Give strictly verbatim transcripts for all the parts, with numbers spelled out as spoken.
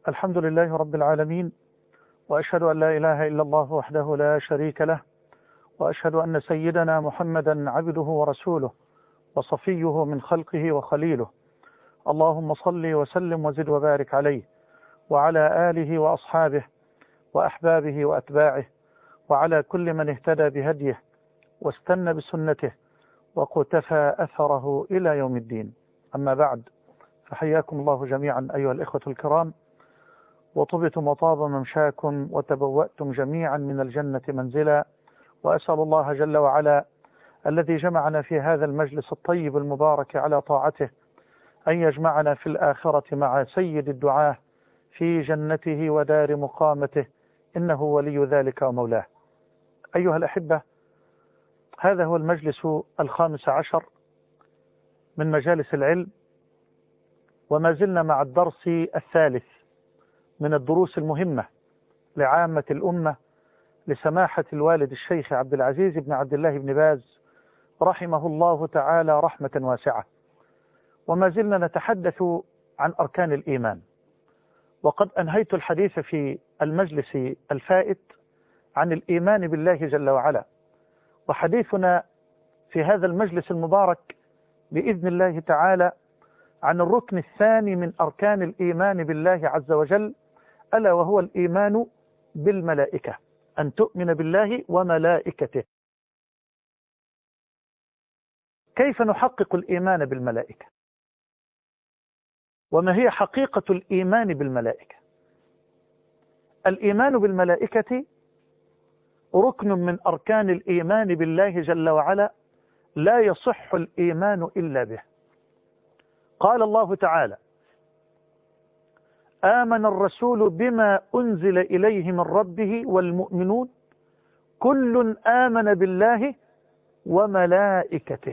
الحمد لله رب العالمين، وأشهد أن لا إله إلا الله وحده لا شريك له، وأشهد أن سيدنا محمدا عبده ورسوله وصفيه من خلقه وخليله. اللهم صل وسلم وزد وبارك عليه وعلى آله وأصحابه وأحبابه وأتباعه وعلى كل من اهتدى بهديه واستنى بسنته وقتفى أثره إلى يوم الدين. أما بعد، فحياكم الله جميعا أيها الإخوة الكرام، وطبتم وطاب ممشاكم وتبوأتم جميعا من الجنة منزلا، وأسأل الله جل وعلا الذي جمعنا في هذا المجلس الطيب المبارك على طاعته أن يجمعنا في الآخرة مع سيد الدعاة في جنته ودار مقامته، إنه ولي ذلك ومولاه. أيها الأحبة، هذا هو المجلس الخامس عشر من مجالس العلم، وما زلنا مع الدرس الثالث من الدروس المهمة لعامة الأمة لسماحة الوالد الشيخ عبد العزيز بن عبد الله بن باز رحمه الله تعالى رحمة واسعة. وما زلنا نتحدث عن أركان الإيمان، وقد أنهيت الحديث في المجلس الفائت عن الإيمان بالله جل وعلا، وحديثنا في هذا المجلس المبارك بإذن الله تعالى عن الركن الثاني من أركان الإيمان بالله عز وجل، ألا وهو الإيمان بالملائكة، أن تؤمن بالله وملائكته. كيف نحقق الإيمان بالملائكة؟ وما هي حقيقة الإيمان بالملائكة؟ الإيمان بالملائكة ركن من أركان الإيمان بالله جل وعلا، لا يصح الإيمان إلا به. قال الله تعالى: آمن الرسول بما أنزل إليه من ربه والمؤمنون كل آمن بالله وملائكته.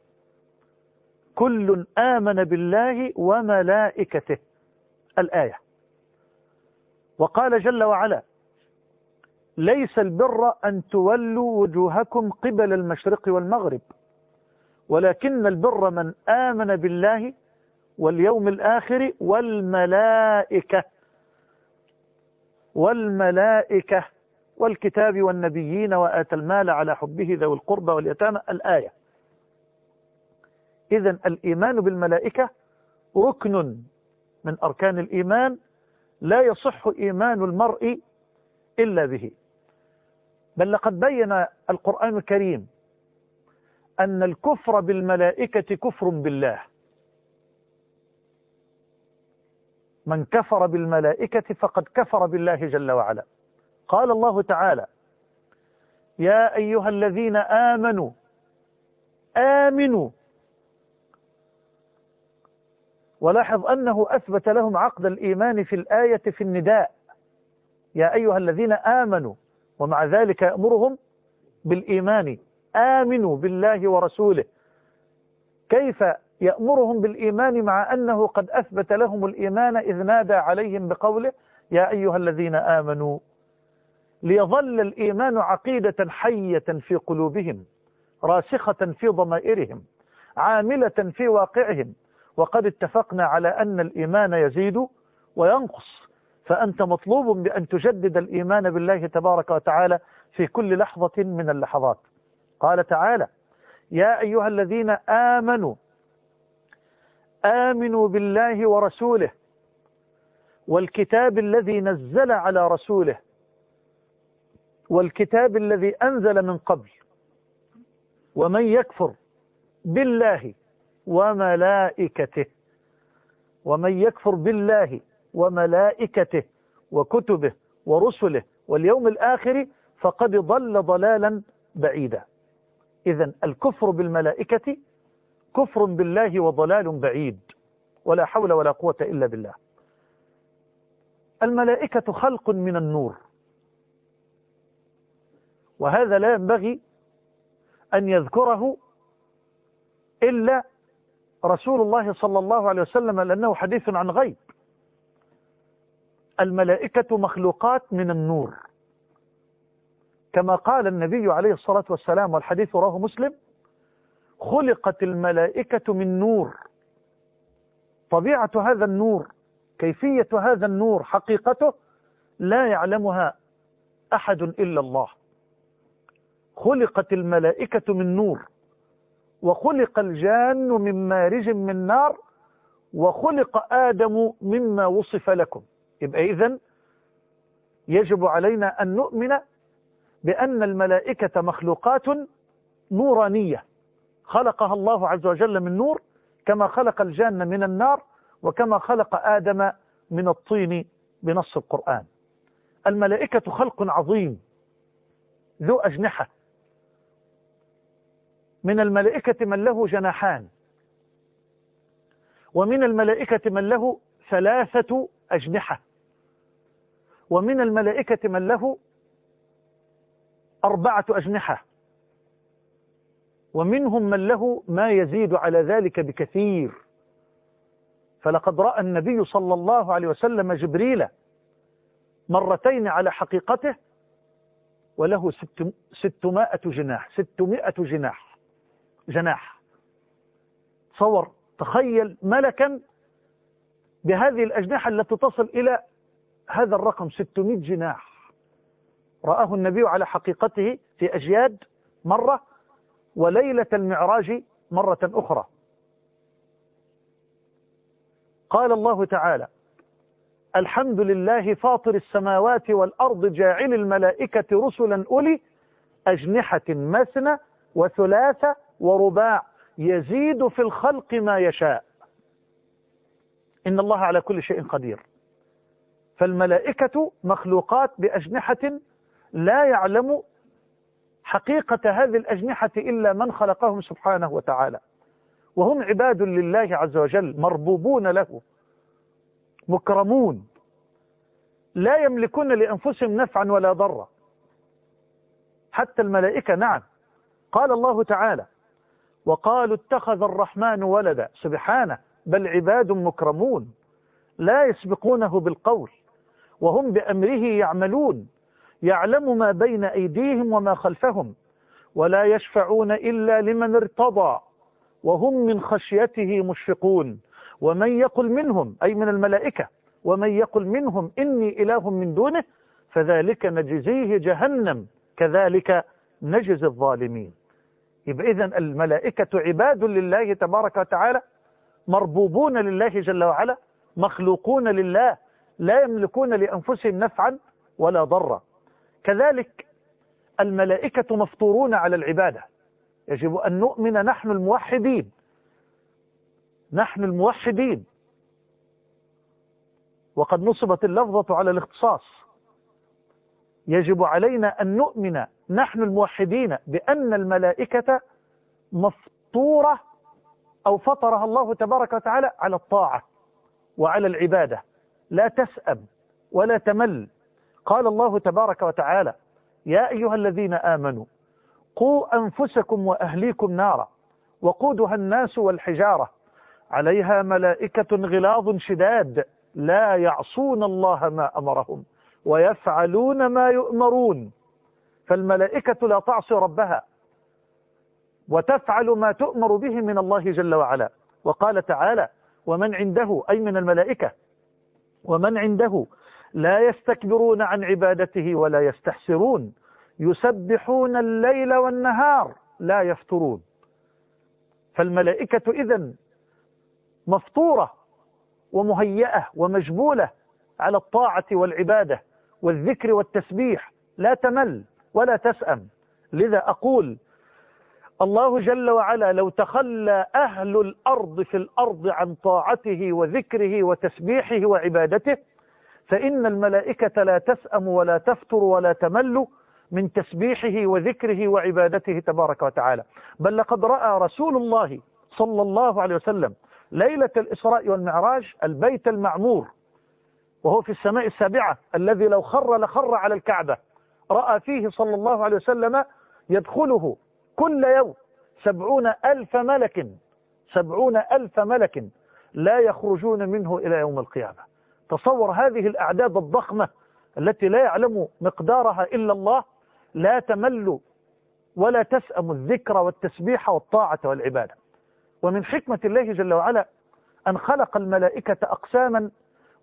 كل آمن بالله وملائكته، الآية. وقال جل وعلا: ليس البر أن تولوا وجوهكم قبل المشرق والمغرب، ولكن البر من آمن بالله واليوم الآخر والملائكة والملائكة والكتاب والنبيين وآتى المال على حبه ذوي القربى واليتامى، الآية. إذن الإيمان بالملائكة ركن من أركان الإيمان، لا يصح إيمان المرء إلا به. بل لقد بين القرآن الكريم أن الكفر بالملائكة كفر بالله. من كفر بالملائكة فقد كفر بالله جل وعلا. قال الله تعالى: يا أيها الذين آمنوا آمنوا. ولاحظ أنه أثبت لهم عقد الإيمان في الآية في النداء، يا أيها الذين آمنوا، ومع ذلك يأمرهم بالإيمان. آمنوا بالله ورسوله. كيف يأمرهم بالإيمان مع أنه قد أثبت لهم الإيمان إذ نادى عليهم بقوله: يا أيها الذين آمنوا؟ ليظل الإيمان عقيدة حية في قلوبهم، راسخة في ضمائرهم، عاملة في واقعهم. وقد اتفقنا على أن الإيمان يزيد وينقص، فأنت مطلوب بأن تجدد الإيمان بالله تبارك وتعالى في كل لحظة من اللحظات. قال تعالى: يا أيها الذين آمنوا آمنوا بالله ورسوله والكتاب الذي نزل على رسوله والكتاب الذي أنزل من قبل، ومن يكفر بالله وملائكته ومن يكفر بالله وملائكته وكتبه ورسله واليوم الآخر فقد ضل ضلالا بعيدا. إذن الكفر بالملائكة كفر بالله وضلال بعيد، ولا حول ولا قوة إلا بالله. الملائكة خلق من النور، وهذا لا ينبغي أن يذكره إلا رسول الله صلى الله عليه وسلم، لأنه حديث عن غيب. الملائكة مخلوقات من النور، كما قال النبي عليه الصلاة والسلام، والحديث رواه مسلم: خلقت الملائكة من نور. طبيعة هذا النور كيفية هذا النور حقيقته لا يعلمها أحد إلا الله. خلقت الملائكة من نور، وخلق الجان من مارج من نار، وخلق آدم مما وصف لكم. يبقى إذن يجب علينا أن نؤمن بأن الملائكة مخلوقات نورانية خلقها الله عز وجل من نور، كما خلق الجان من النار، وكما خلق آدم من الطين بنص القرآن. الملائكة خلق عظيم ذو أجنحة. من الملائكة من له جناحان، ومن الملائكة من له ثلاثة أجنحة، ومن الملائكة من له أربعة أجنحة، ومنهم من له ما يزيد على ذلك بكثير. فلقد رأى النبي صلى الله عليه وسلم جبريل مرتين على حقيقته، وله ستمائة جناح ستمائة جناح جناح تصور، تخيل ملكا بهذه الأجنحة التي تصل إلى هذا الرقم ستمائة جناح. رآه النبي على حقيقته في أجياد مرة، وليلة المعراج مرة أخرى. قال الله تعالى: الحمد لله فاطر السماوات والأرض جاعل الملائكة رسلا أولي أجنحة مثنى وثلاث ورباع يزيد في الخلق ما يشاء إن الله على كل شيء قدير. فالملائكة مخلوقات بأجنحة لا يعلم حقيقة هذه الأجنحة إلا من خلقهم سبحانه وتعالى، وهم عباد لله عز وجل مربوبون له مكرمون، لا يملكون لأنفسهم نفعا ولا ضرا. حتى الملائكة نعم. قال الله تعالى: وقالوا اتخذ الرحمن ولدا، سبحانه، بل عباد مكرمون لا يسبقونه بالقول وهم بأمره يعملون، يعلم ما بين أيديهم وما خلفهم، ولا يشفعون إلا لمن ارتضى، وهم من خشيته مشفقون. ومن يقل منهم، أي من الملائكة، ومن يقل منهم إني إله من دونه فذلك نجزيه جهنم كذلك نجزي الظالمين. يبقى إذن الملائكة عباد لله تبارك وتعالى، مربوبون لله جل وعلا، مخلوقون لله، لا يملكون لأنفسهم نفعا ولا ضرا. كذلك الملائكة مفطورون على العبادة. يجب أن نؤمن نحن الموحدين نحن الموحدين وقد نصبت اللفظة على الاختصاص. يجب علينا أن نؤمن نحن الموحدين بأن الملائكة مفطورة أو فطرها الله تبارك وتعالى على الطاعة وعلى العبادة، لا تسأم ولا تمل. قال الله تبارك وتعالى: يا أيها الذين آمنوا قوا أنفسكم وأهليكم نارا وقودها الناس والحجارة عليها ملائكة غلاظ شداد لا يعصون الله ما أمرهم ويفعلون ما يؤمرون. فالملائكة لا تعصي ربها وتفعل ما تؤمر به من الله جل وعلا. وقال تعالى: ومن عنده، أي من الملائكة، ومن عنده لا يستكبرون عن عبادته ولا يستحسرون يسبحون الليل والنهار لا يفترون. فالملائكة إذن مفطورة ومهيئة ومجبولة على الطاعة والعبادة والذكر والتسبيح، لا تمل ولا تسأم. لذا أقول: الله جل وعلا لو تخلى أهل الأرض في الأرض عن طاعته وذكره وتسبيحه وعبادته فإن الملائكة لا تسأم ولا تفتر ولا تمل من تسبيحه وذكره وعبادته تبارك وتعالى. بل لقد رأى رسول الله صلى الله عليه وسلم ليلة الإسراء والمعراج البيت المعمور وهو في السماء السابعة الذي لو خر لخر على الكعبة. رأى فيه صلى الله عليه وسلم يدخله كل يوم سبعون ألف ملك سبعون ألف ملك لا يخرجون منه إلى يوم القيامة. تصور هذه الأعداد الضخمة التي لا يعلم مقدارها إلا الله، لا تمل ولا تسأم الذكر والتسبيح والطاعة والعبادة. ومن حكمة الله جل وعلا أن خلق الملائكة أقساما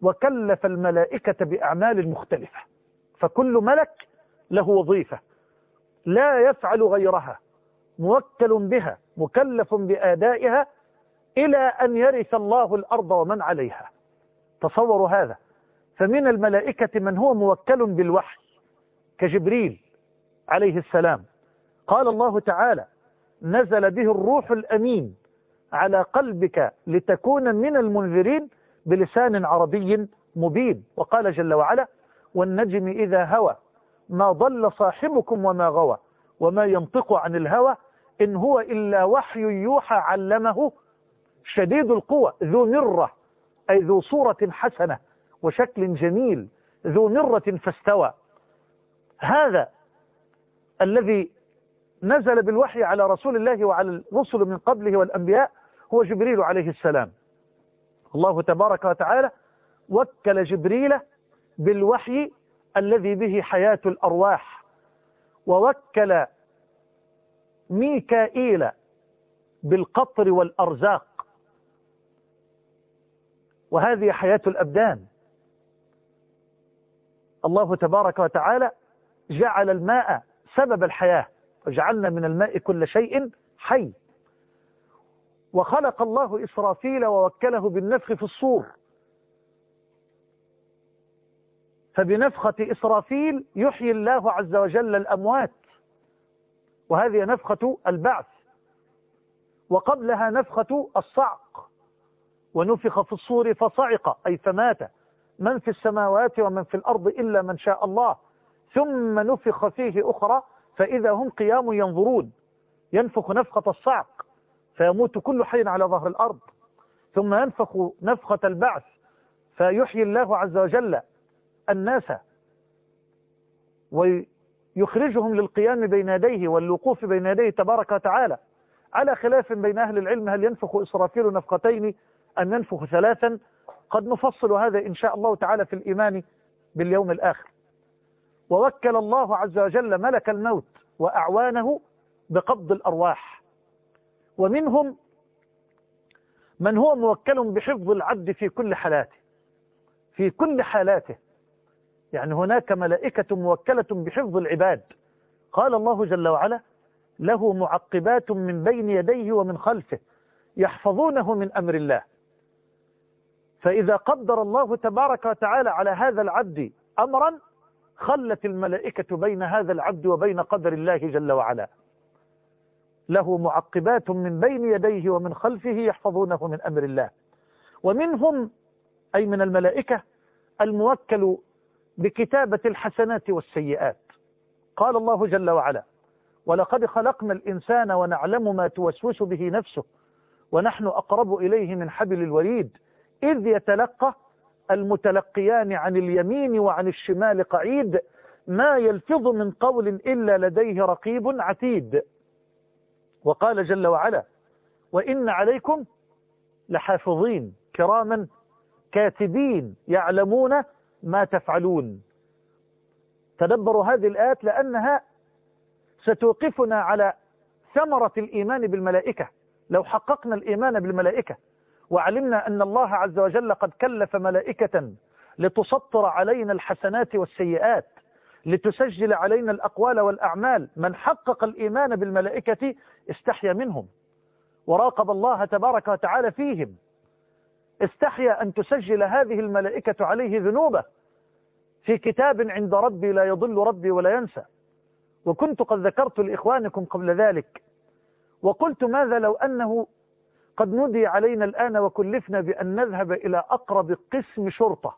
وكلف الملائكة بأعمال مختلفة، فكل ملك له وظيفة لا يفعل غيرها، موكل بها، مكلف بأدائها إلى أن يرث الله الأرض ومن عليها. تصوروا هذا. فمن الملائكة من هو موكل بالوحي كجبريل عليه السلام، قال الله تعالى: نزل به الروح الأمين على قلبك لتكون من المنذرين بلسان عربي مبين. وقال جل وعلا: والنجم إذا هوى ما ضل صاحبكم وما غوى وما ينطق عن الهوى إن هو إلا وحي يوحى علمه شديد القوى ذو مرة، أي ذو صورة حسنة وشكل جميل، ذو مرة فاستوى. هذا الذي نزل بالوحي على رسول الله وعلى الرسل من قبله والأنبياء هو جبريل عليه السلام. الله تبارك وتعالى وكل جبريل بالوحي الذي به حياة الأرواح، ووكل ميكائيل بالقطر والأرزاق، وهذه حياة الأبدان. الله تبارك وتعالى جعل الماء سبب الحياة، وجعلنا من الماء كل شيء حي. وخلق الله إسرافيل ووكله بالنفخ في الصور، فبنفخة إسرافيل يحيي الله عز وجل الأموات، وهذه نفخة البعث. وقبلها نفخة الصعق، ونفخ في الصور فصعق أي فمات من في السماوات ومن في الأرض إلا من شاء الله، ثم نفخ فيه أخرى فإذا هم قيام ينظرون. ينفخ نفخة الصعق فيموت كل حي على ظهر الأرض، ثم ينفخ نفخة البعث فيحيي الله عز وجل الناس ويخرجهم للقيام بين يديه والوقوف بين يديه تبارك وتعالى، على خلاف بين أهل العلم هل ينفخ إسرافيل نفختين أم ينفخ ثلاثا. قد نفصل هذا إن شاء الله تعالى في الإيمان باليوم الآخر. ووكل الله عز وجل ملك الموت وأعوانه بقبض الأرواح. ومنهم من هو موكل بحفظ العبد في كل حالاته، في كل حالاته، يعني هناك ملائكة موكلة بحفظ العباد. قال الله جل وعلا: له معقبات من بين يديه ومن خلفه يحفظونه من أمر الله. فإذا قدر الله تبارك وتعالى على هذا العبد أمرا خلت الملائكة بين هذا العبد وبين قدر الله جل وعلا. له معقبات من بين يديه ومن خلفه يحفظونه من أمر الله. ومنهم أي من الملائكة الموكل بكتابة الحسنات والسيئات. قال الله جل وعلا: ولقد خلقنا الإنسان ونعلم ما توسوس به نفسه ونحن أقرب إليه من حبل الوريد إذ يتلقى المتلقيان عن اليمين وعن الشمال قعيد ما يلفظ من قول إلا لديه رقيب عتيد. وقال جل وعلا: وإن عليكم لحافظين كراما كاتبين يعلمون ما تفعلون. تدبروا هذه الآيات لأنها ستوقفنا على ثمرة الإيمان بالملائكة. لو حققنا الإيمان بالملائكة وعلمنا أن الله عز وجل قد كلف ملائكة لتسطر علينا الحسنات والسيئات، لتسجل علينا الأقوال والأعمال، من حقق الإيمان بالملائكة استحيا منهم وراقب الله تبارك وتعالى فيهم، استحيا أن تسجل هذه الملائكة عليه ذنوبه في كتاب عند ربي لا يضل ربي ولا ينسى. وكنت قد ذكرت لإخوانكم قبل ذلك وقلت: ماذا لو أنه قد نودي علينا الآن وكلفنا بأن نذهب إلى أقرب قسم شرطة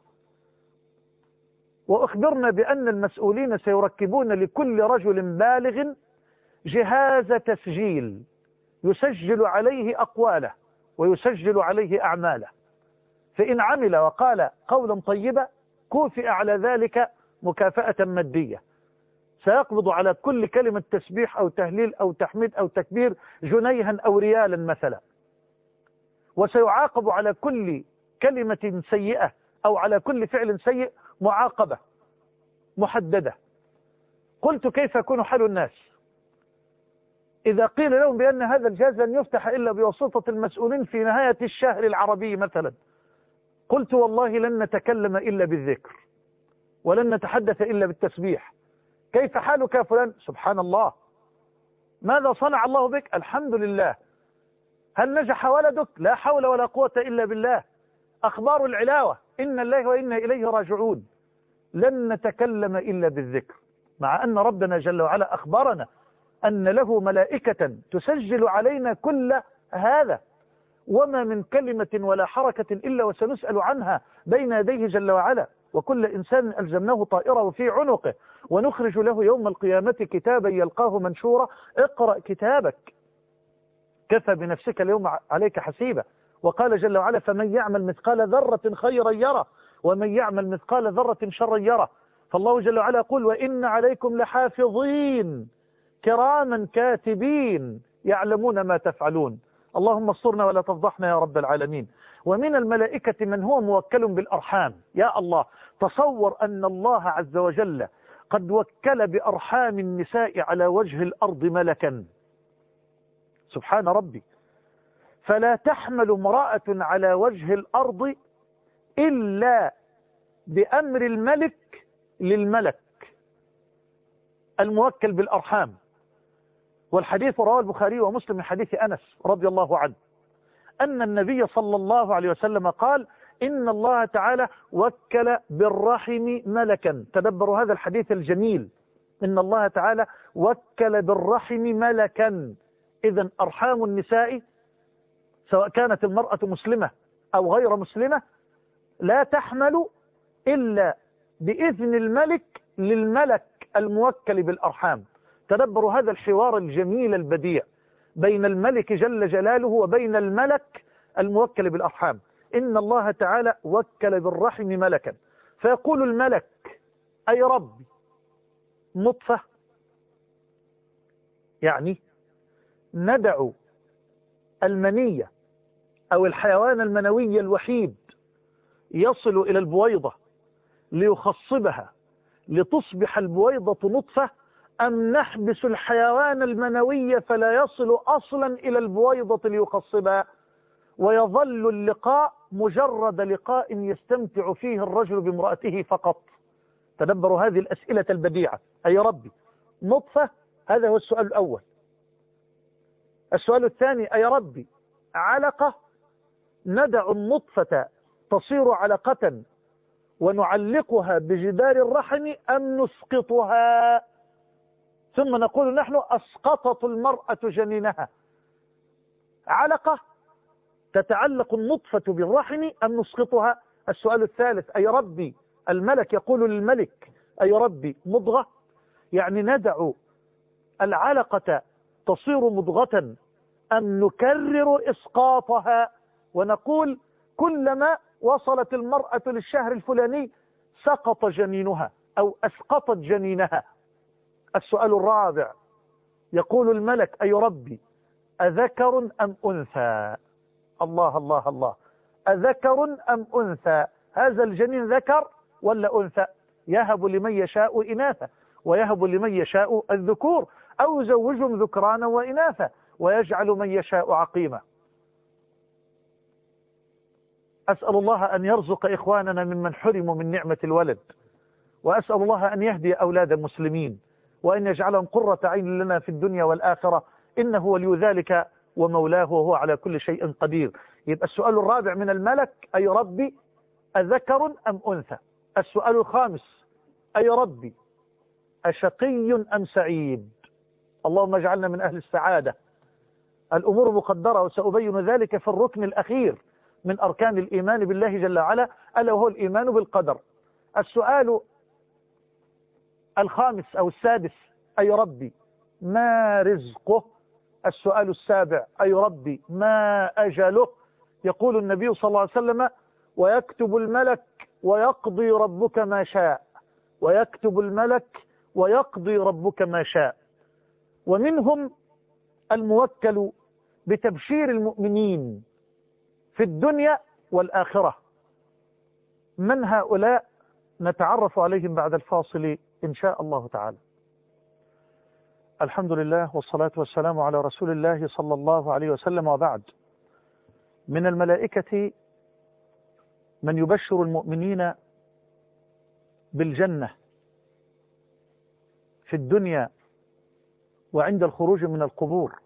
وأخبرنا بأن المسؤولين سيركبون لكل رجل بالغ جهاز تسجيل يسجل عليه أقواله ويسجل عليه أعماله، فإن عمل وقال قولا طيبا كوفئ على ذلك مكافأة مادية، سيقبض على كل كلمة تسبيح أو تهليل أو تحميد أو تكبير جنيها أو ريالا مثلا، وسيعاقب على كل كلمة سيئة أو على كل فعل سيء معاقبة محددة. قلت: كيف يكون حال الناس إذا قيل لهم بأن هذا الجهاز لن يفتح إلا بواسطة المسؤولين في نهاية الشهر العربي مثلا قلت والله لن نتكلم إلا بالذكر ولن نتحدث إلا بالتسبيح. كيف حالك يا فلان؟ سبحان الله. ماذا صنع الله بك؟ الحمد لله. هل نجح ولدك؟ لا حول ولا قوة إلا بالله. أخبار العلاوة، إن الله وإنا إليه راجعون. لن نتكلم إلا بالذكر، مع أن ربنا جل وعلا أخبرنا أن له ملائكة تسجل علينا كل هذا، وما من كلمة ولا حركة إلا وسنسأل عنها بين يديه جل وعلا، وكل إنسان ألزمناه طائره في عنقه، ونخرج له يوم القيامة كتابا يلقاه منشورا. اقرأ كتابك كفى بنفسك اليوم عليك حسيبا. وقال جل وعلا فمن يعمل مثقال ذرة خيرا يره ومن يعمل مثقال ذرة شرا يره. فالله جل وعلا يقول وإن عليكم لحافظين كراما كاتبين يعلمون ما تفعلون. اللهم استرنا ولا تفضحنا يا رب العالمين. ومن الملائكة من هو موكل بالأرحام. يا الله، تصور أن الله عز وجل قد وكل بأرحام النساء على وجه الأرض ملكا. سبحان ربي. فلا تحمل امرأة على وجه الأرض إلا بأمر الملك للملك الموكل بالأرحام. والحديث رواه البخاري ومسلم من حديث أنس رضي الله عنه أن النبي صلى الله عليه وسلم قال إن الله تعالى وكل بالرحم ملكا. تدبروا هذا الحديث الجميل، إن الله تعالى وكل بالرحم ملكا. إذن أرحام النساء سواء كانت المرأة مسلمة أو غير مسلمة لا تحمل إلا بإذن الملك للملك الموكل بالأرحام. تدبروا هذا الحوار الجميل البديع بين الملك جل جلاله وبين الملك الموكل بالأرحام. إن الله تعالى وكل بالرحم ملكا، فيقول الملك أي ربي نطفة، يعني ندع المنية أو الحيوان المنوي الوحيد يصل إلى البويضة ليخصبها لتصبح البويضة نطفة، أم نحبس الحيوان المنوي فلا يصل أصلا إلى البويضة ليخصبها ويظل اللقاء مجرد لقاء يستمتع فيه الرجل بامرأته فقط. تدبروا هذه الأسئلة البديعة. أي ربي نطفة، هذا هو السؤال الأول. السؤال الثاني أي ربي علقة، ندع النطفة تصير علقة ونعلقها بجدار الرحم أم نسقطها؟ ثم نقول نحن أسقطت المرأة جنينها. علقة تتعلق النطفة بالرحم أم نسقطها؟ السؤال الثالث أي ربي الملك يقول للملك أي ربي مضغة، يعني ندع العلقة تصير مضغة أم نكرر إسقاطها ونقول كلما وصلت المرأة للشهر الفلاني سقط جنينها أو أسقطت جنينها. السؤال الرابع يقول الملك أي ربي أذكر أم أنثى؟ الله الله الله. أذكر أم أنثى؟ هذا الجنين ذكر ولا أنثى؟ يهب لمن يشاء إناثا ويهب لمن يشاء الذكور أو يزوجهم ذكرانا وإناثا ويجعل من يشاء عقيما. أسأل الله أن يرزق إخواننا ممن حرموا من نعمة الولد، وأسأل الله أن يهدي أولاد المسلمين وأن يجعلهم قرة عين لنا في الدنيا والآخرة، إنه ولي ذلك ومولاه وهو على كل شيء قدير. يبقى السؤال الرابع من الملك أي ربي أذكر أم أنثى؟ السؤال الخامس أي ربي أشقي أم سعيد؟ اللهم اجعلنا من أهل السعادة. الأمور مقدرة وسأبين ذلك في الركن الأخير من أركان الإيمان بالله جل وعلا، ألا وهو الإيمان بالقدر. السؤال الخامس أو السادس أي ربي ما رزقه؟ السؤال السابع أي ربي ما أجله؟ يقول النبي صلى الله عليه وسلم ويكتب الملك ويقضي ربك ما شاء، ويكتب الملك ويقضي ربك ما شاء. ومنهم الموكل بتبشير المؤمنين في الدنيا والآخرة. من هؤلاء؟ نتعرف عليهم بعد الفاصل إن شاء الله تعالى. الحمد لله والصلاة والسلام على رسول الله صلى الله عليه وسلم، وبعد. من الملائكة من يبشر المؤمنين بالجنة في الدنيا وعند الخروج من القبور: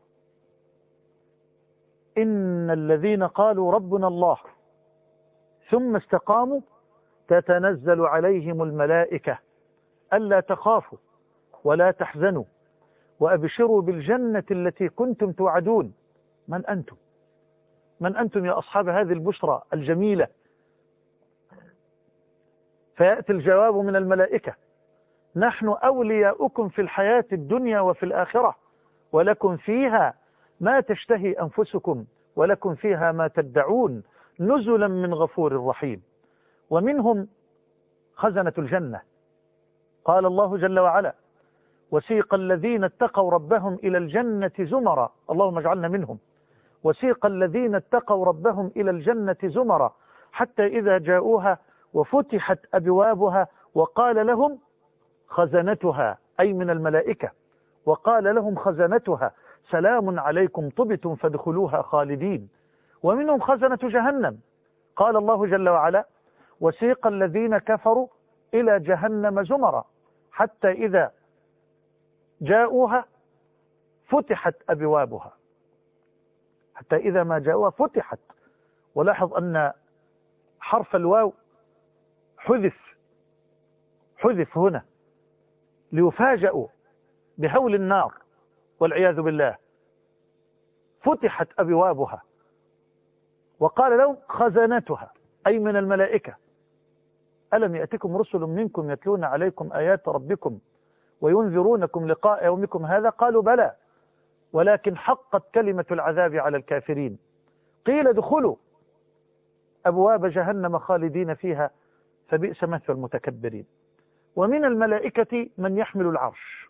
إن الذين قالوا ربنا الله ثم استقاموا تتنزل عليهم الملائكة ألا تخافوا ولا تحزنوا وأبشروا بالجنة التي كنتم توعدون. من أنتم؟ من أنتم يا أصحاب هذه البشرى الجميلة؟ فيأتي الجواب من الملائكة: نحن أولياؤكم في الحياة الدنيا وفي الآخرة، ولكم فيها ما تشتهي أنفسكم ولكم فيها ما تدعون، نزلا من غفور رحيم. ومنهم خزنة الجنة. قال الله جل وعلا: وسيق الذين اتقوا ربهم إلى الجنة زمرا، اللهم اجعلنا منهم. وسيق الذين اتقوا ربهم إلى الجنة زمرا حتى إذا جاءوها وفتحت أبوابها وقال لهم خزنتها، أي من الملائكة، وقال لهم خزنتها سلام عليكم طبتم فادخلوها خالدين. ومنهم خزنة جهنم. قال الله جل وعلا: وسيق الذين كفروا إلى جهنم زمرا حتى إذا جاءوها فتحت أبوابها، حتى إذا ما جاءوها فتحت. ولاحظ أن حرف الواو حذف حذف هنا ليفاجئوا بهول النار والعياذ بالله. فتحت أبوابها وقال لهم خزنتها، أي من الملائكة: ألم يأتكم رسل منكم يتلون عليكم آيات ربكم وينذرونكم لقاء يومكم هذا؟ قالوا بلى ولكن حقت كلمة العذاب على الكافرين. قيل ادخلوا أبواب جهنم خالدين فيها فبئس مثوى المتكبرين. ومن الملائكة من يحمل العرش،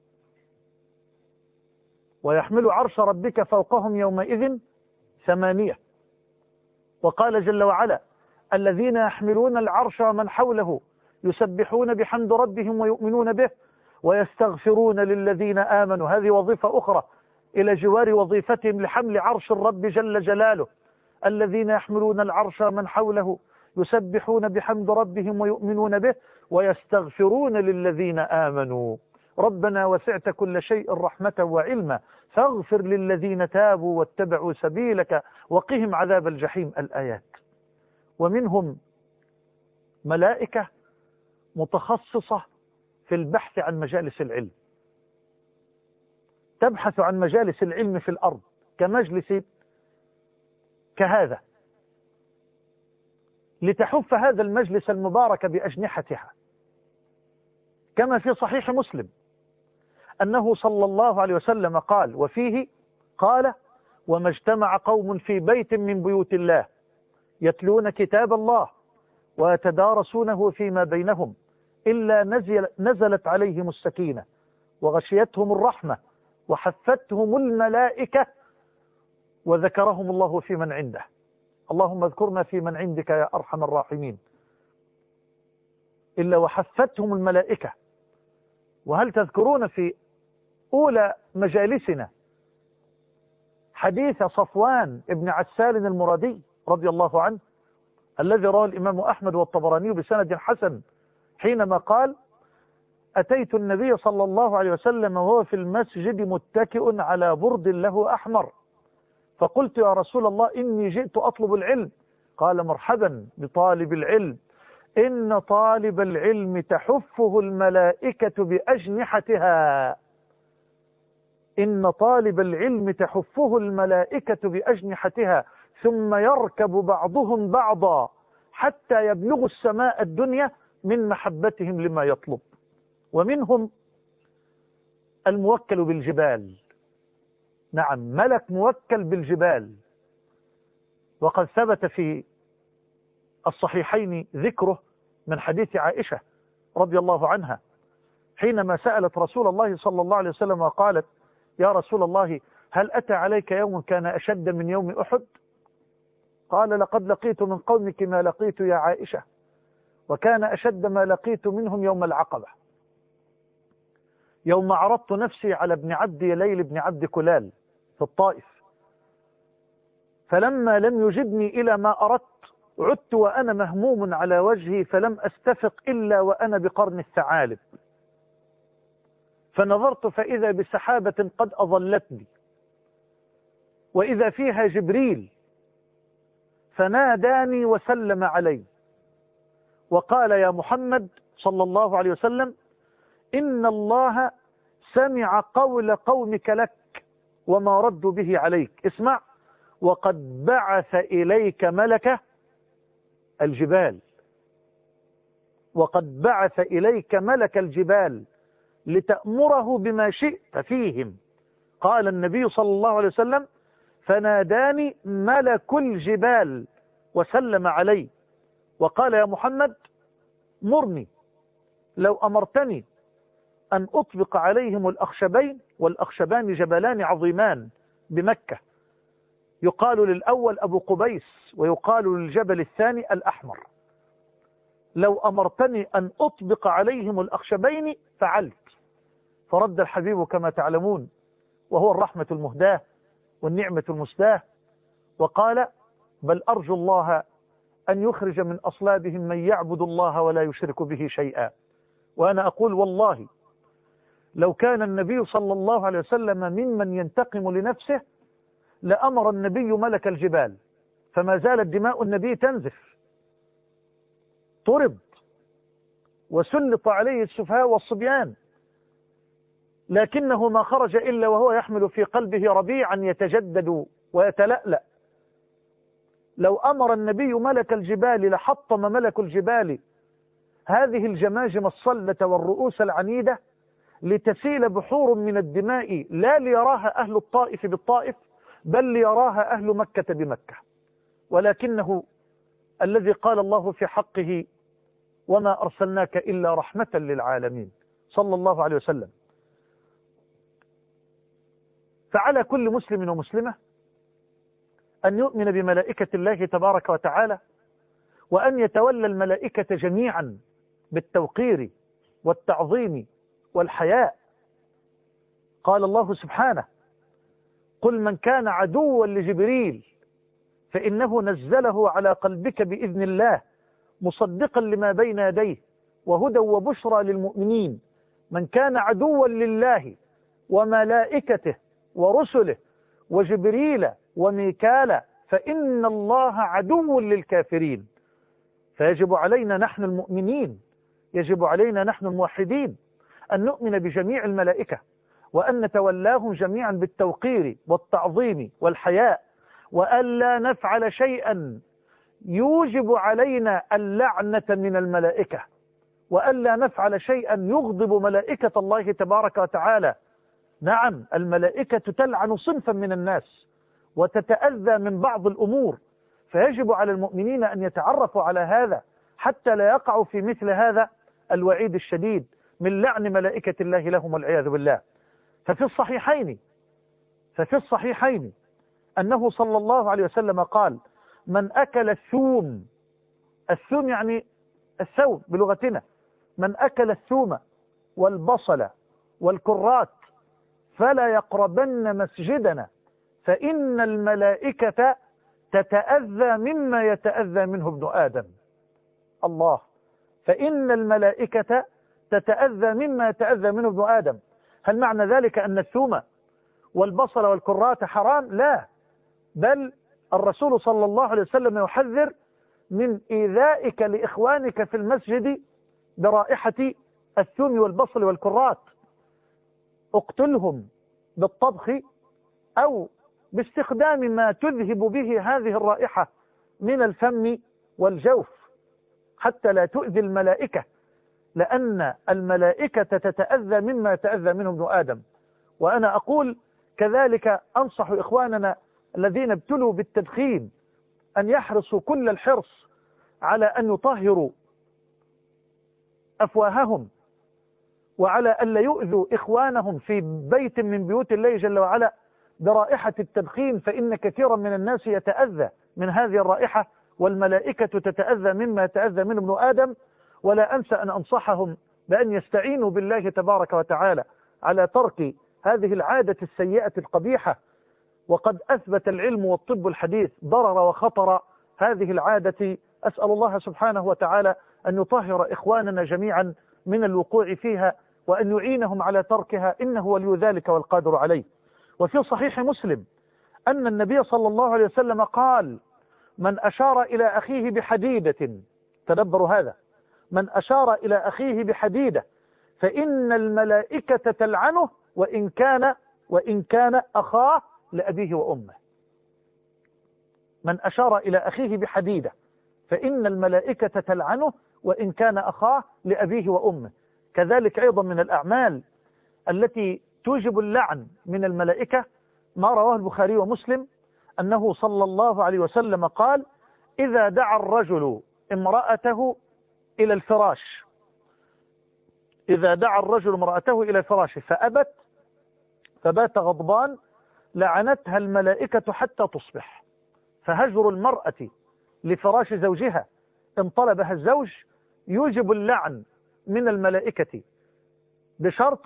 ويحمل عرش ربك فوقهم يومئذ ثمانية. وقال جل وعلا: الذين يحملون العرش ومن حوله يسبحون بحمد ربهم ويؤمنون به ويستغفرون للذين آمنوا. هذه وظيفة أخرى إلى جوار وظيفتهم لحمل عرش الرب جل جلاله. الذين يحملون العرش ومن حوله يسبحون بحمد ربهم ويؤمنون به ويستغفرون للذين آمنوا ربنا وسعت كل شيء رحمة وعلما فاغفر للذين تابوا واتبعوا سبيلك وقهم عذاب الجحيم. الآيات. ومنهم ملائكة متخصصة في البحث عن مجالس العلم، تبحث عن مجالس العلم في الأرض كمجلس كهذا، لتحف هذا المجلس المبارك بأجنحتها، كما في صحيح مسلم أنه صلى الله عليه وسلم قال، وفيه قال: وما اجتمع قوم في بيت من بيوت الله يتلون كتاب الله ويتدارسونه فيما بينهم إلا نزل نزلت عليهم السكينة وغشيتهم الرحمة وحفتهم الملائكة وذكرهم الله في من عنده. اللهم اذكرنا في من عندك يا أرحم الراحمين. إلا وحفتهم الملائكة. وهل تذكرون في أولى مجالسنا حديث صفوان ابن عسال المرادي رضي الله عنه الذي رواه الإمام أحمد والطبراني بسند حسن، حينما قال: أتيت النبي صلى الله عليه وسلم وهو في المسجد متكئ على برد له أحمر، فقلت: يا رسول الله إني جئت أطلب العلم. قال: مرحبا بطالب العلم، إن طالب العلم تحفه الملائكة بأجنحتها إن طالب العلم تحفه الملائكة بأجنحتها ثم يركب بعضهم بعضا حتى يبلغ السماء الدنيا من محبتهم لما يطلب. ومنهم الموكل بالجبال. نعم، ملك موكل بالجبال، وقد ثبت في الصحيحين ذكره من حديث عائشة رضي الله عنها حينما سألت رسول الله صلى الله عليه وسلم وقالت: يا رسول الله هل أتى عليك يوم كان أشد من يوم أحد؟ قال: لقد لقيت من قومك ما لقيت يا عائشة، وكان أشد ما لقيت منهم يوم العقبة، يوم عرضت نفسي على ابن عبد يليل بن عبد كلال في الطائف، فلما لم يجبني إلى ما أردت عدت وأنا مهموم على وجهي فلم أستفق إلا وأنا بقرن الثعالب، فنظرت فإذا بسحابة قد أظلتني وإذا فيها جبريل فناداني وسلم علي وقال يا محمد صلى الله عليه وسلم إن الله سمع قول قومك لك وما ردوا به عليك. اسمع: وقد بعث إليك ملك الجبال، وقد بعث إليك ملك الجبال لتأمره بما شئت فيهم. قال النبي صلى الله عليه وسلم: فناداني ملك الجبال وسلم علي وقال يا محمد مرني لو أمرتني أن أطبق عليهم الأخشبين، والأخشبان جبلان عظيمان بمكة، يقال للأول أبو قبيس ويقال للجبل الثاني الأحمر، لو أمرتني أن أطبق عليهم الأخشبين فعلت. فرد الحبيب كما تعلمون وهو الرحمة المهداة والنعمة المسداة وقال: بل أرجو الله أن يخرج من أصلابهم من يعبد الله ولا يشرك به شيئا. وأنا أقول والله لو كان النبي صلى الله عليه وسلم ممن ينتقم لنفسه لأمر النبي ملك الجبال، فما زالت دماء النبي تنزف، طرد وسلط عليه السفهاء والصبيان، لكنه ما خرج إلا وهو يحمل في قلبه ربيعا يتجدد ويتلألأ. لو أمر النبي ملك الجبال لحطم ملك الجبال هذه الجماجم الصلة والرؤوس العنيدة لتسيل بحور من الدماء، لا ليراها أهل الطائف بالطائف بل ليراها أهل مكة بمكة. ولكنه الذي قال الله في حقه: وما أرسلناك إلا رحمة للعالمين، صلى الله عليه وسلم. فعلى كل مسلم ومسلمة أن يؤمن بملائكة الله تبارك وتعالى، وأن يتولى الملائكة جميعا بالتوقير والتعظيم والحياء. قال الله سبحانه: قل من كان عدوا لجبريل فإنه نزله على قلبك بإذن الله مصدقا لما بين يديه وهدى وبشرى للمؤمنين. من كان عدوا لله وملائكته ورسله وجبريل وميكال فإن الله عدو للكافرين. فيجب علينا نحن المؤمنين، يجب علينا نحن الموحدين أن نؤمن بجميع الملائكة، وأن نتولاهم جميعا بالتوقير والتعظيم والحياء، وألا نفعل شيئا يوجب علينا اللعنة من الملائكة، وألا نفعل شيئا يغضب ملائكة الله تبارك وتعالى. نعم، الملائكة تلعن صنفا من الناس وتتأذى من بعض الأمور، فيجب على المؤمنين أن يتعرفوا على هذا حتى لا يقعوا في مثل هذا الوعيد الشديد من لعن ملائكة الله لهم والعياذ بالله. ففي الصحيحين ففي الصحيحين أنه صلى الله عليه وسلم قال: من أكل الثوم، الثوم يعني الثوم بلغتنا، من أكل الثوم والبصل والكرات فلا يقربن مسجدنا فإن الملائكة تتأذى مما يتأذى منه ابن آدم. الله، فإن الملائكة تتأذى مما يتأذى منه ابن آدم. هل معنى ذلك أن الثوم والبصل والكرات حرام؟ لا، بل الرسول صلى الله عليه وسلم يحذر من إيذائك لإخوانك في المسجد برائحة الثوم والبصل والكرات. اقتلهم بالطبخ أو باستخدام ما تذهب به هذه الرائحة من الفم والجوف حتى لا تؤذي الملائكة، لأن الملائكة تتأذى مما يتأذى منه ابن آدم. وأنا أقول كذلك أنصح إخواننا الذين ابتلوا بالتدخين أن يحرصوا كل الحرص على أن يطهروا أفواههم، وعلى أن لا يؤذوا إخوانهم في بيت من بيوت الله جل وعلا برائحة التدخين، فإن كثيرا من الناس يتأذى من هذه الرائحة، والملائكة تتأذى مما يتأذى منه ابن آدم. ولا أنسى أن أنصحهم بأن يستعينوا بالله تبارك وتعالى على ترك هذه العادة السيئة القبيحة. وقد أثبت العلم والطب الحديث ضرر وخطر هذه العادة أسأل الله سبحانه وتعالى أن يطهر إخواننا جميعا من الوقوع فيها وأن يعينهم على تركها، إنه ولي ذلك والقادر عليه. وفي صحيح مسلم أن النبي صلى الله عليه وسلم قال: من أشار إلى أخيه بحديدة، تدبروا هذا، من أشار إلى أخيه بحديدة فإن الملائكة تلعنه وإن كان وإن كان أخاه لأبيه وأمه. من أشار إلى أخيه بحديدة فإن الملائكة تلعنه وإن كان أخاه لأبيه وأمه. كذلك أيضا من الأعمال التي توجب اللعن من الملائكة ما رواه البخاري ومسلم أنه صلى الله عليه وسلم قال: إذا دعا الرجل امرأته إلى الفراش إذا دعا الرجل امرأته إلى الفراش فأبت فبات غضبان لعنتها الملائكة حتى تصبح. فهجر المرأة لفراش زوجها إن طلبها الزوج يوجب اللعن من الملائكة بشرط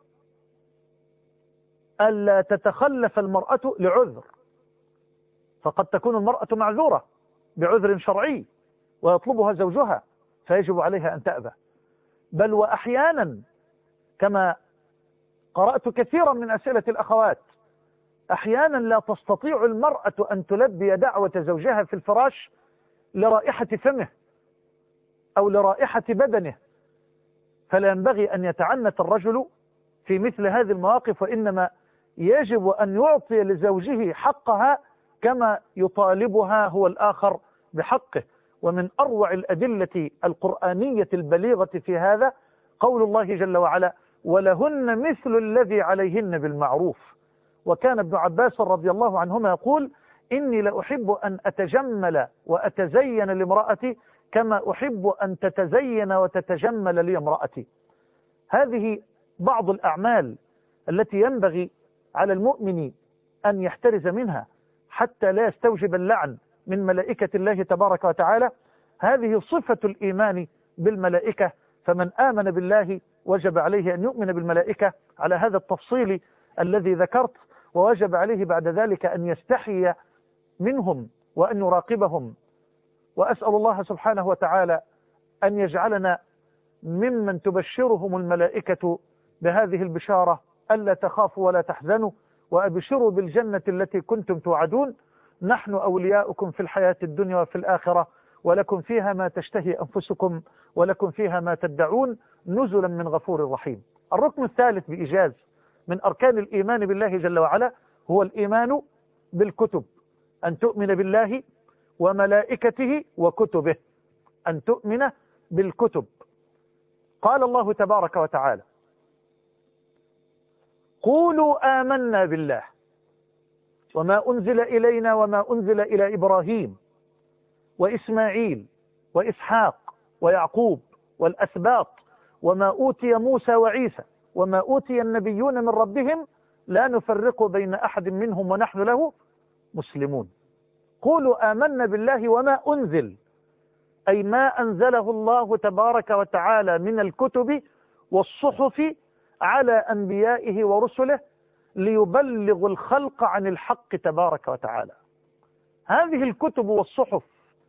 ألا تتخلف المرأة لعذر، فقد تكون المرأة معذورة بعذر شرعي ويطلبها زوجها فيجب عليها أن تأبى. بل وأحيانا كما قرأت كثيرا من أسئلة الأخوات، أحيانا لا تستطيع المرأة أن تلبي دعوة زوجها في الفراش لرائحة فمه أو لرائحة بدنه، فلا ينبغي أن يتعنت الرجل في مثل هذه المواقف، وإنما يجب أن يعطي لزوجه حقها كما يطالبها هو الآخر بحقه. ومن أروع الأدلة القرآنية البليغة في هذا قول الله جل وعلا: ولهن مثل الذي عليهن بالمعروف. وكان ابن عباس رضي الله عنهما يقول: إني لأحب أن أتجمل وأتزين لامرأتي كما أحب أن تتزين وتتجمل لي امرأتي. هذه بعض الأعمال التي ينبغي على المؤمن أن يحترز منها حتى لا يستوجب اللعن من ملائكة الله تبارك وتعالى. هذه صفة الإيمان بالملائكة، فمن آمن بالله وجب عليه أن يؤمن بالملائكة على هذا التفصيل الذي ذكرت، ووجب عليه بعد ذلك أن يستحي منهم وأن يراقبهم. وأسأل الله سبحانه وتعالى أن يجعلنا ممن تبشرهم الملائكة بهذه البشارة: ألا تخافوا ولا تحزنوا وأبشروا بالجنة التي كنتم توعدون، نحن أولياؤكم في الحياة الدنيا وفي الآخرة، ولكم فيها ما تشتهي أنفسكم ولكم فيها ما تدعون، نزلا من غفور رحيم. الركن الثالث بإيجاز من أركان الإيمان بالله جل وعلا هو الإيمان بالكتب، أن تؤمن بالله وملائكته وكتبه، أن تؤمن بالكتب. قال الله تبارك وتعالى: قولوا آمنا بالله وما أنزل إلينا وما أنزل إلى إبراهيم وإسماعيل وإسحاق ويعقوب والأسباط وما أوتي موسى وعيسى وما أوتي النبيون من ربهم لا نفرق بين أحد منهم ونحن له مسلمون. قولوا آمنا بالله وما أنزل، أي ما أنزله الله تبارك وتعالى من الكتب والصحف على أنبيائه ورسله ليبلغ الخلق عن الحق تبارك وتعالى. هذه الكتب والصحف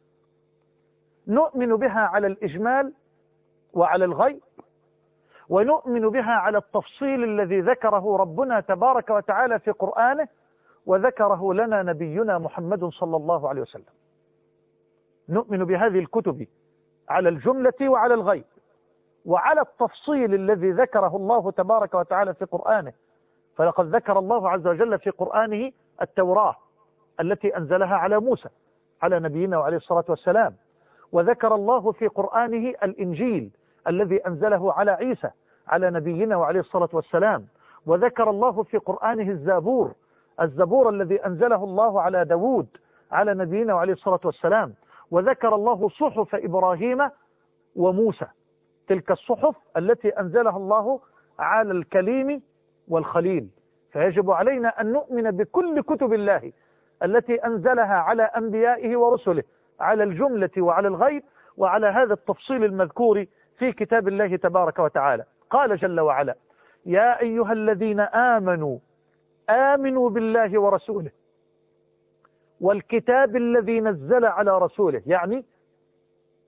نؤمن بها على الإجمال وعلى الغيب، ونؤمن بها على التفصيل الذي ذكره ربنا تبارك وتعالى في قرآنه وذكره لنا نبينا محمد صلى الله عليه وسلم. نؤمن بهذه الكتب على الجملة وعلى الغيب وعلى التفصيل الذي ذكره الله تبارك وتعالى في قرآنه. فلقد ذكر الله عز وجل في قرآنه التوراة التي أنزلها على موسى على نبينا وعليه الصلاة والسلام، وذكر الله في قرآنه الإنجيل الذي أنزله على عيسى على نبينا وعليه الصلاة والسلام، وذكر الله في قرآنه الزبور الزبور الذي أنزله الله على داود على نبينا وعليه الصلاة والسلام، وذكر الله صحف إبراهيم وموسى، تلك الصحف التي أنزلها الله على الكليم والخليل. فيجب علينا أن نؤمن بكل كتب الله التي أنزلها على أنبيائه ورسله على الجملة وعلى الغيب وعلى هذا التفصيل المذكور في كتاب الله تبارك وتعالى. قال جل وعلا: يا أيها الذين آمنوا آمنوا بالله ورسوله والكتاب الذي نزل على رسوله، يعني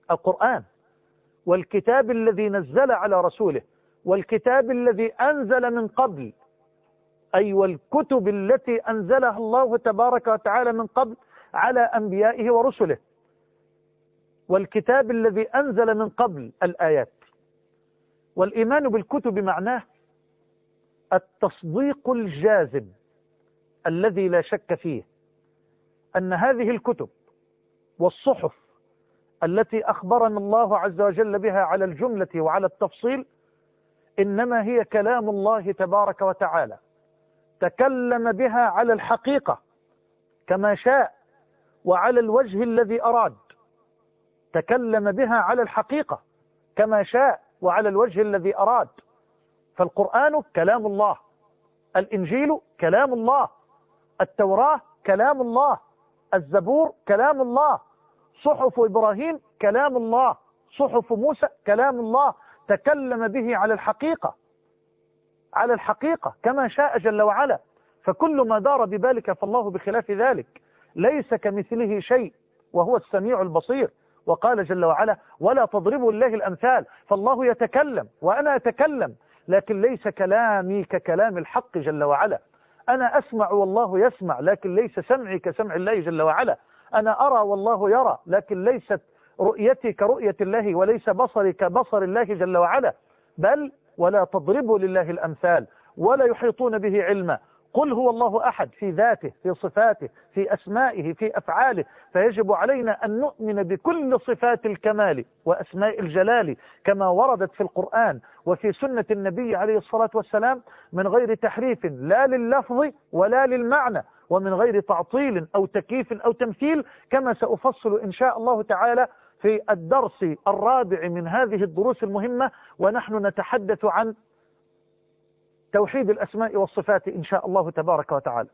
القرآن، والكتاب الذي نزل على رسوله، والكتاب الذي أنزل من قبل، أي والكتب التي أنزلها الله تبارك وتعالى من قبل على أنبيائه ورسله، والكتاب الذي أنزل من قبل الآيات. والإيمان بالكتب معناه التصديق الجازم الذي لا شك فيه أن هذه الكتب والصحف التي أخبرنا الله عز وجل بها على الجملة وعلى التفصيل إنما هي كلام الله تبارك وتعالى، تكلم بها على الحقيقة كما شاء وعلى الوجه الذي أراد، تكلم بها على الحقيقة كما شاء وعلى الوجه الذي أراد. فالقرآن كلام الله، الإنجيل كلام الله، التوراة كلام الله، الزبور كلام الله، صحف إبراهيم كلام الله، صحف موسى كلام الله، تكلم به على الحقيقة على الحقيقة كما شاء جل وعلا. فكل ما دار ببالك فالله بخلاف ذلك، ليس كمثله شيء وهو السميع البصير. وقال جل وعلا: ولا تضربوا لله الأمثال، فالله يتكلم وأنا أتكلم، لكن ليس كلامي ككلام الحق جل وعلا. أنا أسمع والله يسمع، لكن ليس سمعي كسمع الله جل وعلا. أنا أرى والله يرى، لكن ليست رؤيتي كرؤية الله، وليس بصري كبصر الله جل وعلا. بل ولا تضربوا لله الأمثال ولا يحيطون به علما. قل هو الله أحد في ذاته، في صفاته، في أسمائه، في أفعاله. فيجب علينا أن نؤمن بكل صفات الكمال وأسماء الجلال كما وردت في القرآن وفي سنة النبي عليه الصلاة والسلام، من غير تحريف لا لللفظ ولا للمعنى، ومن غير تعطيل أو تكييف أو تمثيل، كما سأفصل إن شاء الله تعالى في الدرس الرابع من هذه الدروس المهمة، ونحن نتحدث عن توحيد الأسماء والصفات إن شاء الله تبارك وتعالى.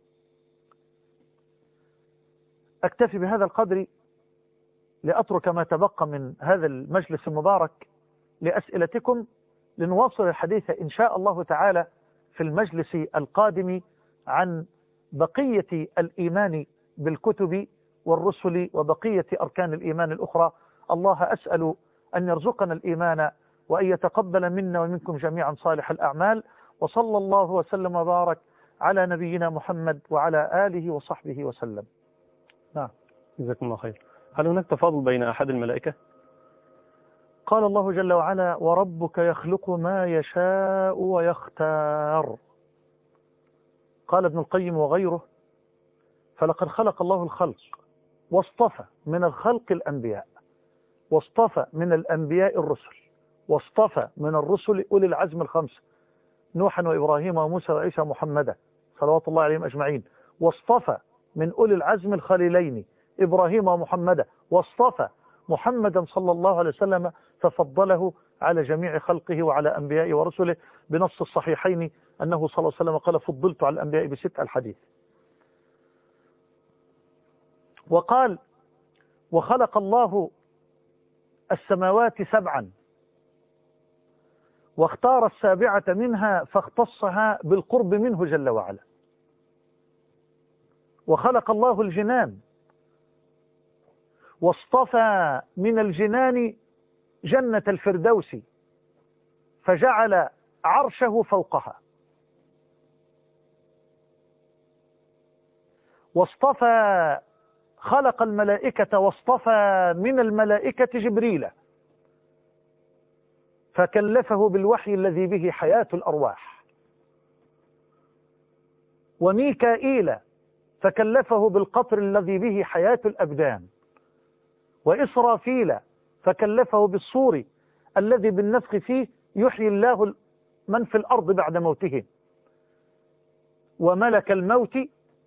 أكتفي بهذا القدر لأترك ما تبقى من هذا المجلس المبارك لأسئلتكم، لنواصل الحديث إن شاء الله تعالى في المجلس القادم عن بقية الإيمان بالكتب والرسل وبقية أركان الإيمان الأخرى. الله أسأل أن يرزقنا الإيمان وأن يتقبل منا ومنكم جميعا صالح الأعمال، وصلى الله وسلم وبارك على نبينا محمد وعلى آله وصحبه وسلم. نعم، جزاكم الله خير. هل هناك تفاضل بين أحد الملائكة؟ قال الله جل وعلا: وربك يخلق ما يشاء ويختار. قال ابن القيم وغيره: فلقد خلق الله الخلق واصطفى من الخلق الأنبياء، واصطفى من الأنبياء الرسل، واصطفى من الرسل أولي العزم الخمسة: نوحا وإبراهيم وموسى وعيسى ومحمدا صلوات الله عليهم أجمعين. واصطفى من أولي العزم الخليلين إبراهيم ومحمدا، واصطفى محمدا صلى الله عليه وسلم ففضله على جميع خلقه وعلى أنبيائه ورسله، بنص الصحيحين أنه صلى الله عليه وسلم قال: فضلت على الأنبياء بست الحديث. وقال: وخلق الله السماوات سبعا واختار السابعة منها فاختصها بالقرب منه جل وعلا. وخلق الله الجنان واصطفى من الجنان جنة الفردوس فجعل عرشه فوقها. واصطفى خلق الملائكة واصطفى من الملائكة جبريل فكلفه بالوحي الذي به حياة الأرواح. وميكائيل فكلفه بالقطر الذي به حياة الأبدان. وإسرافيل فكلفه بالصور الذي بالنفخ فيه يحيي الله من في الأرض بعد موته. وملك الموت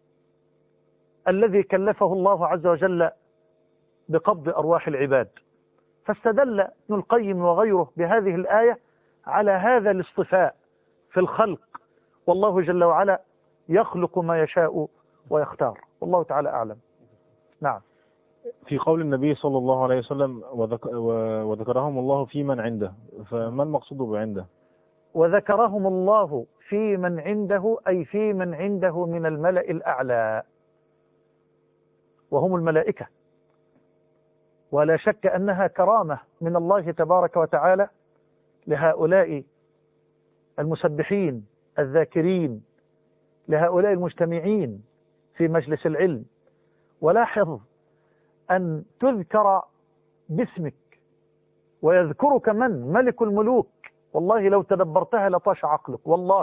الذي كلفه الله عز وجل بقبض أرواح العباد. فاستدل ابن القيم وغيره بهذه الآية على هذا الاصطفاء في الخلق، والله جل وعلا يخلق ما يشاء ويختار، والله تعالى أعلم. نعم. في قول النبي صلى الله عليه وسلم: وذكرهم الله في من عنده، فما المقصود بعنده؟ وذكرهم الله في من عنده أي في من عنده من الملأ الأعلى، وهم الملائكة. ولا شك أنها كرامة من الله تبارك وتعالى لهؤلاء المسبحين الذاكرين، لهؤلاء المجتمعين في مجلس العلم. ولاحظ أن تذكر باسمك ويذكرك من؟ ملك الملوك. والله لو تدبرتها لطاش عقلك، والله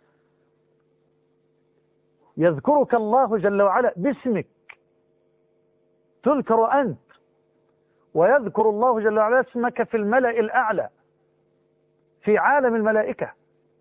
يذكرك الله جل وعلا باسمك، تذكر أنت، ويذكر الله جل وعلا اسمك في الملأ الأعلى في عالم الملائكة،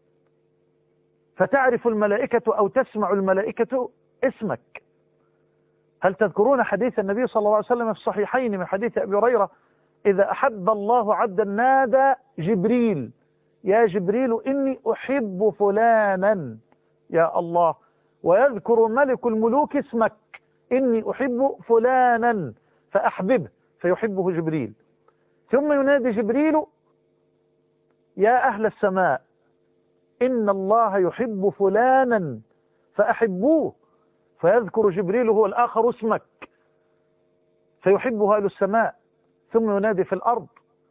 فتعرف الملائكة أو تسمع الملائكة اسمك. هل تذكرون حديث النبي صلى الله عليه وسلم في الصحيحين من حديث أبي هريرة: إذا أحب الله عبدا نادى جبريل يا جبريل إني أحب فلانا، يا الله، ويذكر ملك الملوك اسمك: إني أحب فلانا فأحببه، فيحبه جبريل. ثم ينادي جبريل: يا أهل السماء إن الله يحب فلانا فأحبوه، فيذكر جبريل هو الآخر اسمك فيحبه أهل السماء. ثم ينادي في الأرض: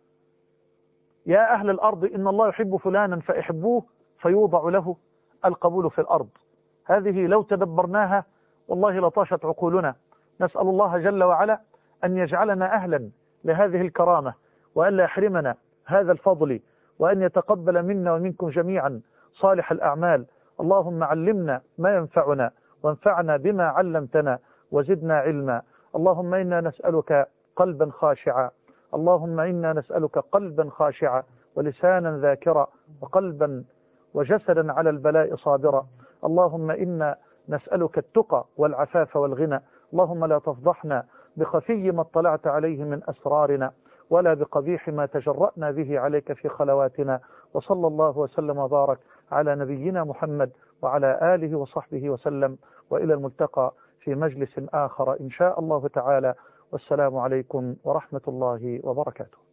يا أهل الأرض إن الله يحب فلانا فأحبوه، فيوضع له القبول في الأرض. هذه لو تدبرناها والله لطاشت عقولنا. نسأل الله جل وعلا أن يجعلنا أهلا لهذه الكرامة، وأن لا يحرمنا هذا الفضل، وأن يتقبل منا ومنكم جميعا صالح الأعمال. اللهم علمنا ما ينفعنا، وانفعنا بما علمتنا، وزدنا علما. اللهم إنا نسألك قلبا خاشعا، اللهم إنا نسألك قلبا خاشعا ولسانا ذاكرا وقلبا وجسدا على البلاء صابرا. اللهم إنا نسألك التقى والعفاف والغنى. اللهم لا تفضحنا بخفي ما اطلعت عليه من أسرارنا، ولا بقبيح ما تجرأنا به عليك في خلواتنا. وصلى الله وسلم وبارك على نبينا محمد وعلى آله وصحبه وسلم، وإلى الملتقى في مجلس آخر إن شاء الله تعالى. والسلام عليكم ورحمة الله وبركاته.